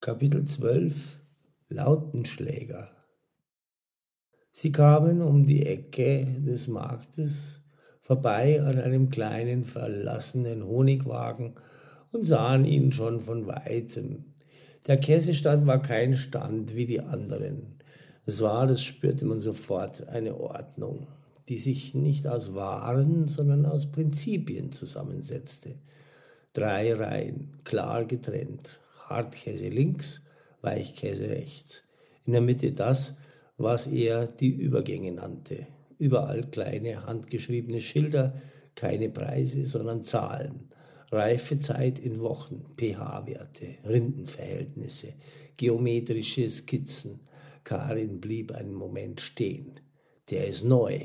Kapitel 12 Lautenschläger. Sie kamen um die Ecke des Marktes vorbei an einem kleinen verlassenen Honigwagen und sahen ihn schon von weitem. Der Käsestand war kein Stand wie die anderen. Es war, das spürte man sofort, eine Ordnung, die sich nicht aus Waren, sondern aus Prinzipien zusammensetzte. 3 Reihen, klar getrennt, Hartkäse links, Weichkäse rechts. In der Mitte das, was er die Übergänge nannte. Überall kleine handgeschriebene Schilder, keine Preise, sondern Zahlen. Reifezeit in Wochen, pH-Werte, Rindenverhältnisse, geometrische Skizzen. Karin blieb einen Moment stehen. Der ist neu.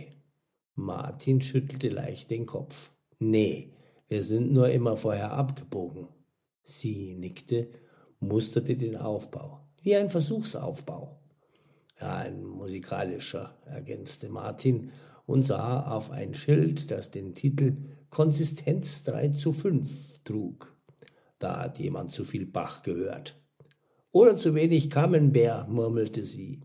Martin schüttelte leicht den Kopf. Nee, wir sind nur immer vorher abgebogen. Sie nickte, musterte den Aufbau, wie ein Versuchsaufbau. Ja, ein musikalischer, ergänzte Martin und sah auf ein Schild, das den Titel Konsistenz 3:5 trug. Da hat jemand zu viel Bach gehört. Oder zu wenig Camembert, murmelte sie.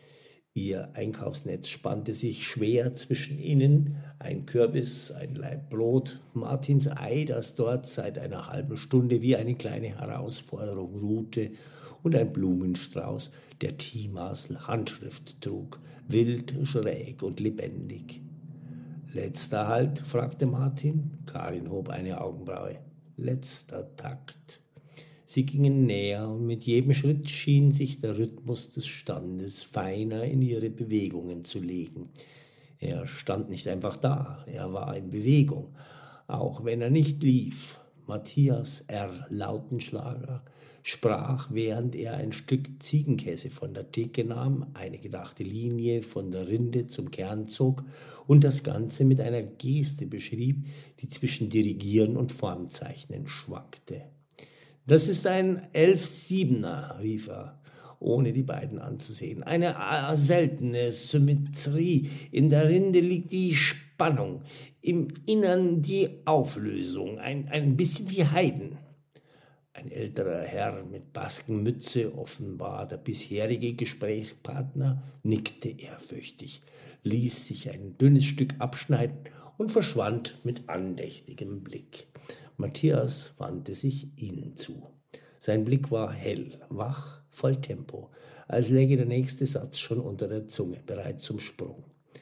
Ihr Einkaufsnetz spannte sich schwer zwischen ihnen, ein Kürbis, ein Laib Brot, Martins Ei, das dort seit einer halben Stunde wie eine kleine Herausforderung ruhte, und ein Blumenstrauß, der Timas Handschrift trug, wild, schräg und lebendig. »Letzter Halt?« fragte Martin. Karin hob eine Augenbraue. »Letzter Takt.« Sie gingen näher, und mit jedem Schritt schien sich der Rhythmus des Standes feiner in ihre Bewegungen zu legen. Er stand nicht einfach da, er war in Bewegung, auch wenn er nicht lief. Matthias R. Lautenschläger sprach, während er ein Stück Ziegenkäse von der Theke nahm, eine gedachte Linie von der Rinde zum Kern zog und das Ganze mit einer Geste beschrieb, die zwischen Dirigieren und Formzeichnen schwankte. »Das ist ein 11/7er«, rief er, ohne die beiden anzusehen. »Eine seltene Symmetrie. In der Rinde liegt die Spannung, im Innern die Auflösung, ein bisschen wie Haydn.« Ein älterer Herr mit Baskenmütze, offenbar der bisherige Gesprächspartner, nickte ehrfürchtig, ließ sich ein dünnes Stück abschneiden und verschwand mit andächtigem Blick. Matthias wandte sich ihnen zu. Sein Blick war hell, wach, voll Tempo, als läge der nächste Satz schon unter der Zunge, bereit zum Sprung.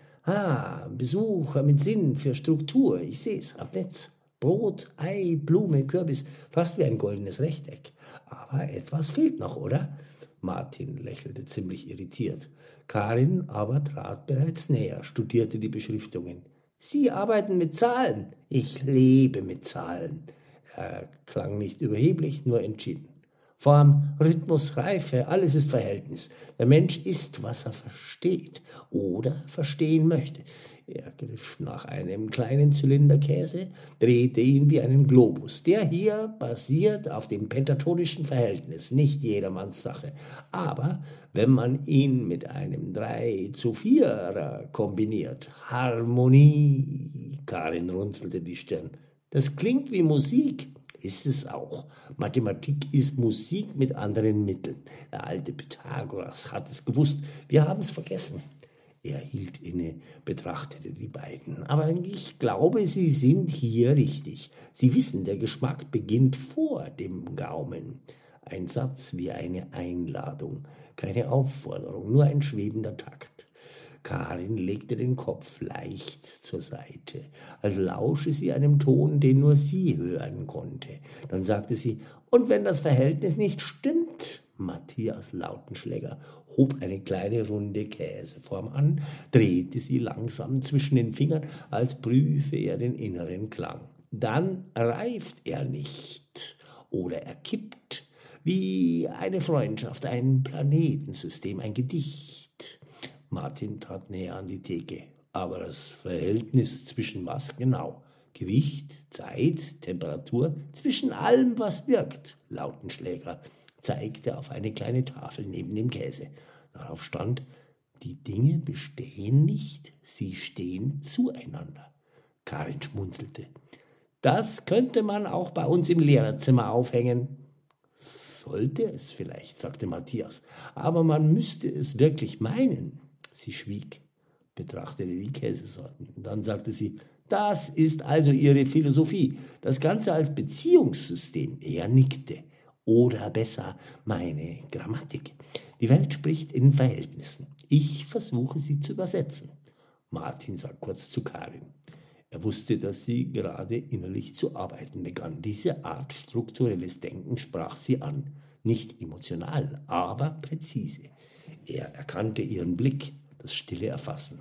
Besucher mit Sinn für Struktur, ich seh's, am Netz. Brot, Ei, Blume, Kürbis, fast wie ein goldenes Rechteck. Aber etwas fehlt noch, oder? Martin lächelte ziemlich irritiert. Karin aber trat bereits näher, studierte die Beschriftungen. »Sie arbeiten mit Zahlen.« »Ich lebe mit Zahlen.« Er klang nicht überheblich, nur entschieden. »Form, Rhythmus, Reife, alles ist Verhältnis. Der Mensch ist, was er versteht oder verstehen möchte.« Er griff nach einem kleinen Zylinderkäse, drehte ihn wie einen Globus. Der hier basiert auf dem pentatonischen Verhältnis, nicht jedermanns Sache. Aber wenn man ihn mit einem 3:4er kombiniert, Harmonie, Karin runzelte die Stirn. Das klingt wie Musik. Ist es auch. Mathematik ist Musik mit anderen Mitteln. Der alte Pythagoras hat es gewusst. Wir haben es vergessen. Er hielt inne, betrachtete die beiden. »Aber ich glaube, Sie sind hier richtig. Sie wissen, der Geschmack beginnt vor dem Gaumen.« Ein Satz wie eine Einladung, keine Aufforderung, nur ein schwebender Takt. Karin legte den Kopf leicht zur Seite, als lausche sie einem Ton, den nur sie hören konnte. Dann sagte sie, »Und wenn das Verhältnis nicht stimmt?« Matthias Lautenschläger hob eine kleine runde Käseform an, drehte sie langsam zwischen den Fingern, als prüfe er den inneren Klang. »Dann reift er nicht oder er kippt, wie eine Freundschaft, ein Planetensystem, ein Gedicht.« Martin trat näher an die Theke. »Aber das Verhältnis zwischen was genau? Gewicht, Zeit, Temperatur, zwischen allem, was wirkt?« Lautenschläger zeigte auf eine kleine Tafel neben dem Käse. Darauf stand, die Dinge bestehen nicht, sie stehen zueinander. Karin schmunzelte. »Das könnte man auch bei uns im Lehrerzimmer aufhängen.« Sollte es vielleicht, sagte Matthias, aber man müsste es wirklich meinen. Sie schwieg, betrachtete die Käsesorten. Dann sagte sie, das ist also Ihre Philosophie, das Ganze als Beziehungssystem. Er nickte. Oder besser, meine Grammatik. Die Welt spricht in Verhältnissen. Ich versuche sie zu übersetzen. Martin sah kurz zu Karin. Er wusste, dass sie gerade innerlich zu arbeiten begann. Diese Art strukturelles Denken sprach sie an. Nicht emotional, aber präzise. Er erkannte ihren Blick, das stille Erfassen.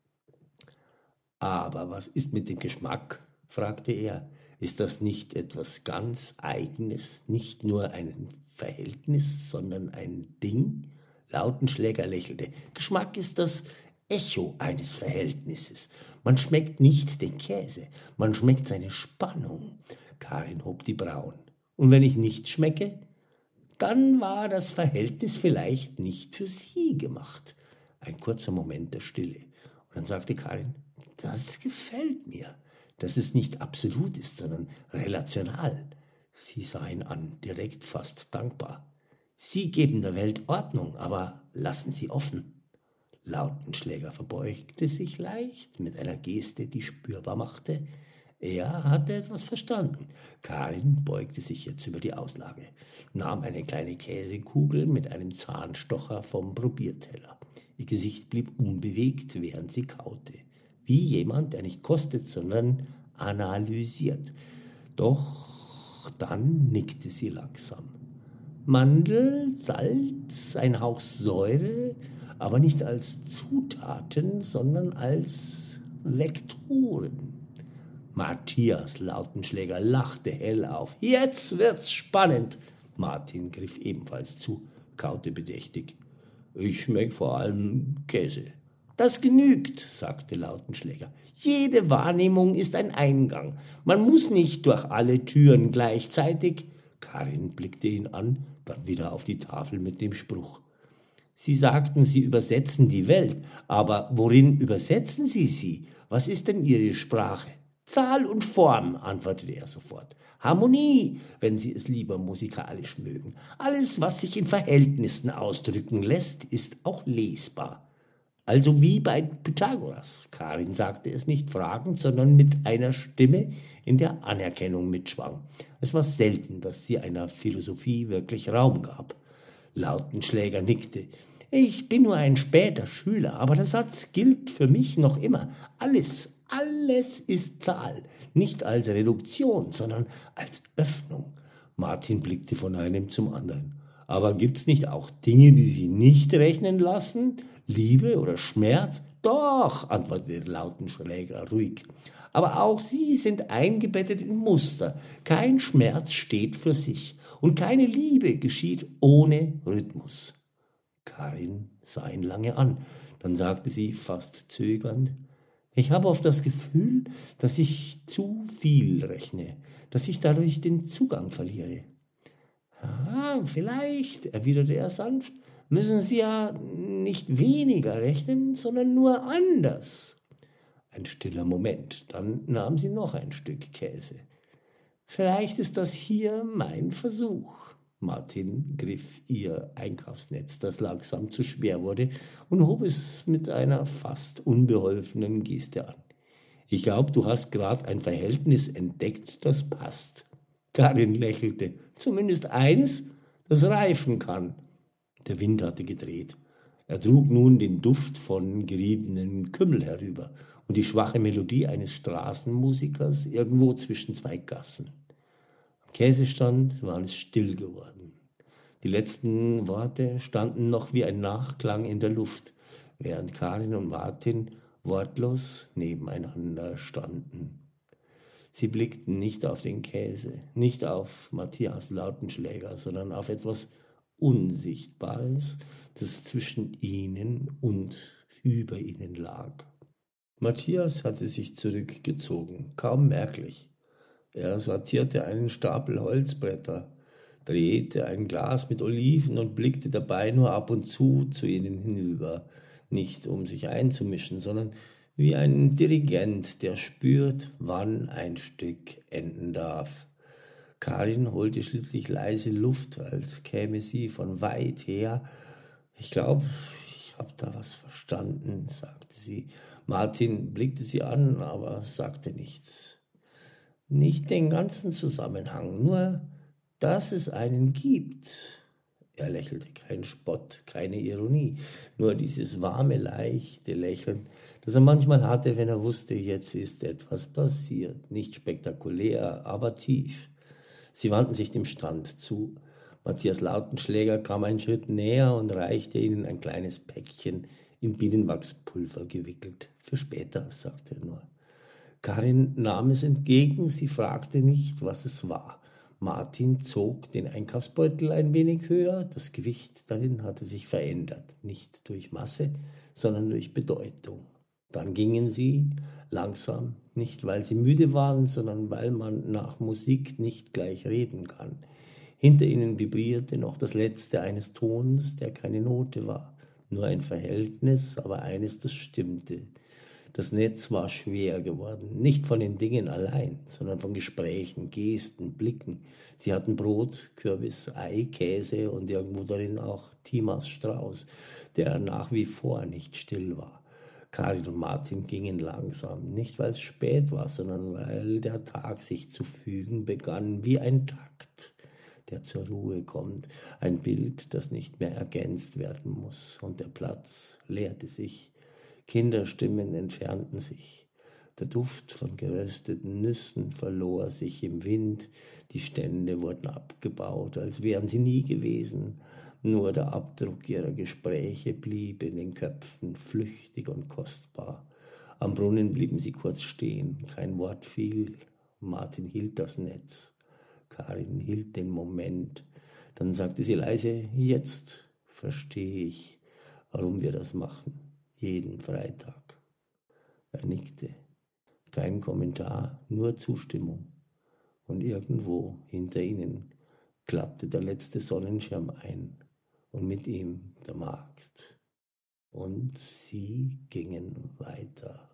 Aber was ist mit dem Geschmack? Fragte er. Ist das nicht etwas ganz Eigenes, nicht nur ein Verhältnis, sondern ein Ding? Lautenschläger lächelte. Geschmack ist das Echo eines Verhältnisses. Man schmeckt nicht den Käse, man schmeckt seine Spannung. Karin hob die Brauen. Und wenn ich nicht schmecke, dann war das Verhältnis vielleicht nicht für sie gemacht. Ein kurzer Moment der Stille. Und dann sagte Karin, das gefällt mir, dass es nicht absolut ist, sondern relational. Sie sah ihn an, direkt fast dankbar. Sie geben der Welt Ordnung, aber lassen sie offen. Lautenschläger verbeugte sich leicht mit einer Geste, die spürbar machte, er hatte etwas verstanden. Karin beugte sich jetzt über die Auslage, nahm eine kleine Käsekugel mit einem Zahnstocher vom Probierteller. Ihr Gesicht blieb unbewegt, während sie kaute. Wie jemand, der nicht kostet, sondern analysiert. Doch dann nickte sie langsam. Mandel, Salz, ein Hauch Säure, aber nicht als Zutaten, sondern als Vektoren. Matthias Lautenschläger lachte hell auf. Jetzt wird's spannend. Martin griff ebenfalls zu, kaute bedächtig. Ich schmeck vor allem Käse. Das genügt, sagte Lautenschläger. Jede Wahrnehmung ist ein Eingang. Man muss nicht durch alle Türen gleichzeitig. Karin blickte ihn an, dann wieder auf die Tafel mit dem Spruch. Sie sagten, Sie übersetzen die Welt, aber worin übersetzen Sie sie? Was ist denn Ihre Sprache? Zahl und Form, antwortete er sofort. Harmonie, wenn Sie es lieber musikalisch mögen. Alles, was sich in Verhältnissen ausdrücken lässt, ist auch lesbar. Also wie bei Pythagoras. Karin sagte es nicht fragend, sondern mit einer Stimme, in der Anerkennung mitschwang. Es war selten, dass sie einer Philosophie wirklich Raum gab. Lautenschläger nickte. Ich bin nur ein später Schüler, aber der Satz gilt für mich noch immer. Alles ist Zahl, nicht als Reduktion, sondern als Öffnung. Martin blickte von einem zum anderen. Aber gibt's nicht auch Dinge, die sich nicht rechnen lassen? Liebe oder Schmerz? Doch, antwortete Lautenschläger ruhig. Aber auch sie sind eingebettet in Muster. Kein Schmerz steht für sich und keine Liebe geschieht ohne Rhythmus. Karin sah ihn lange an. Dann sagte sie fast zögernd, ich habe oft das Gefühl, dass ich zu viel rechne, dass ich dadurch den Zugang verliere. Ja, vielleicht, erwiderte er sanft, müssen Sie ja nicht weniger rechnen, sondern nur anders. Ein stiller Moment, dann nahm sie noch ein Stück Käse. Vielleicht ist das hier mein Versuch. Martin griff ihr Einkaufsnetz, das langsam zu schwer wurde, und hob es mit einer fast unbeholfenen Geste an. Ich glaube, du hast gerade ein Verhältnis entdeckt, das passt. Karin lächelte. Zumindest eines, das reifen kann. Der Wind hatte gedreht. Er trug nun den Duft von geriebenen Kümmel herüber und die schwache Melodie eines Straßenmusikers irgendwo zwischen zwei Gassen. Am Käsestand war es still geworden. Die letzten Worte standen noch wie ein Nachklang in der Luft, während Karin und Martin wortlos nebeneinander standen. Sie blickten nicht auf den Käse, nicht auf Matthias Lautenschläger, sondern auf etwas Unsichtbares, das zwischen ihnen und über ihnen lag. Matthias hatte sich zurückgezogen, kaum merklich. Er sortierte einen Stapel Holzbretter, drehte ein Glas mit Oliven und blickte dabei nur ab und zu ihnen hinüber, nicht um sich einzumischen, sondern wie ein Dirigent, der spürt, wann ein Stück enden darf. Karin holte schließlich leise Luft, als käme sie von weit her. »Ich glaube, ich habe da was verstanden«, sagte sie. Martin blickte sie an, aber sagte nichts. »Nicht den ganzen Zusammenhang, nur, dass es einen gibt.« Er lächelte, kein Spott, keine Ironie, nur dieses warme, leichte Lächeln, das er manchmal hatte, wenn er wusste, jetzt ist etwas passiert. Nicht spektakulär, aber tief. Sie wandten sich dem Strand zu. Matthias Lautenschläger kam einen Schritt näher und reichte ihnen ein kleines Päckchen in Bienenwachspulver gewickelt. »Für später«, sagte er nur. Karin nahm es entgegen, sie fragte nicht, was es war. Martin zog den Einkaufsbeutel ein wenig höher, das Gewicht darin hatte sich verändert, nicht durch Masse, sondern durch Bedeutung. Dann gingen sie langsam, nicht weil sie müde waren, sondern weil man nach Musik nicht gleich reden kann. Hinter ihnen vibrierte noch das Letzte eines Tons, der keine Note war, nur ein Verhältnis, aber eines, das stimmte. Das Netz war schwer geworden, nicht von den Dingen allein, sondern von Gesprächen, Gesten, Blicken. Sie hatten Brot, Kürbis, Ei, Käse und irgendwo darin auch Timas Strauß, der nach wie vor nicht still war. Karin und Martin gingen langsam, nicht weil es spät war, sondern weil der Tag sich zu fügen begann, wie ein Takt, der zur Ruhe kommt, ein Bild, das nicht mehr ergänzt werden muss, und der Platz leerte sich. Kinderstimmen entfernten sich. Der Duft von gerösteten Nüssen verlor sich im Wind. Die Stände wurden abgebaut, als wären sie nie gewesen. Nur der Abdruck ihrer Gespräche blieb in den Köpfen, flüchtig und kostbar. Am Brunnen blieben sie kurz stehen. Kein Wort fiel. Martin hielt das Netz. Karin hielt den Moment. Dann sagte sie leise, »Jetzt verstehe ich, warum wir das machen. Jeden Freitag.« Er nickte. Kein Kommentar, nur Zustimmung. Und irgendwo hinter ihnen klappte der letzte Sonnenschirm ein und mit ihm der Markt. Und sie gingen weiter.